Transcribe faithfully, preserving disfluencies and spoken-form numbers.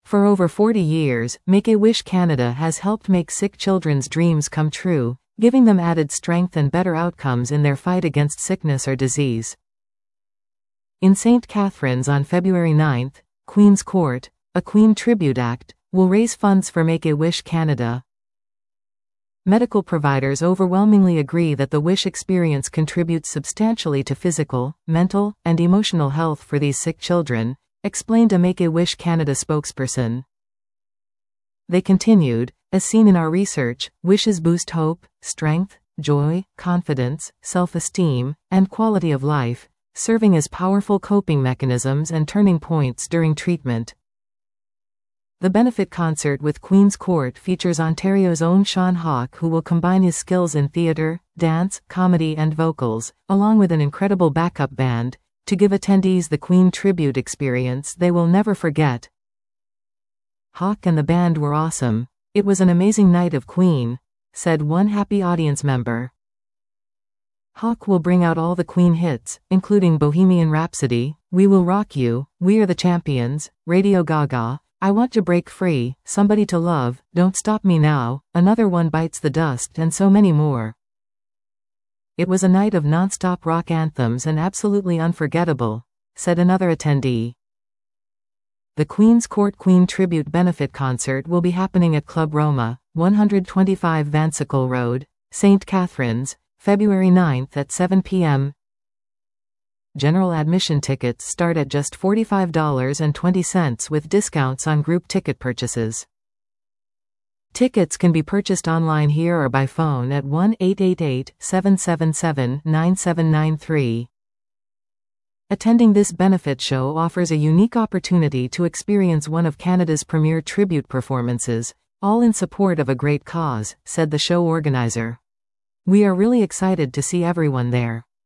For over forty years, Make-A-Wish Canada has helped make sick children's dreams come true, giving them added strength and better outcomes in their fight against sickness or disease. In Saint Catharines on February ninth, Queen's Court, a Queen Tribute Act, will raise funds for Make-A-Wish Canada. Medical providers overwhelmingly agree that the Wish experience contributes substantially to physical, mental, and emotional health for these sick children, explained a Make-A-Wish Canada spokesperson. They continued, as seen in our research, wishes boost hope, strength, joy, confidence, self-esteem, and quality of life, serving as powerful coping mechanisms and turning points during treatment. The benefit concert with Queen's Court features Ontario's own Sean Hawke, who will combine his skills in theatre, dance, comedy and vocals, along with an incredible backup band, to give attendees the Queen tribute experience they will never forget. Hawke and the band were awesome. It was an amazing night of Queen, said one happy audience member. Hawke will bring out all the Queen hits, including Bohemian Rhapsody, We Will Rock You, We Are the Champions, Radio Gaga, I Want to Break Free, Somebody to Love, Don't Stop Me Now, Another One Bites the Dust, and so many more. It was a night of non-stop rock anthems and absolutely unforgettable, said another attendee. The Queen's Court Queen Tribute Benefit Concert will be happening at Club Roma, one twenty-five Vancicle Road, Saint Catharines, February ninth at seven p m General admission tickets start at just forty-five dollars and twenty cents with discounts on group ticket purchases. Tickets can be purchased online here or by phone at one eight eight eight, seven seven seven, nine seven nine three. Attending this benefit show offers a unique opportunity to experience one of Canada's premier tribute performances, all in support of a great cause, said the show organizer. We are really excited to see everyone there.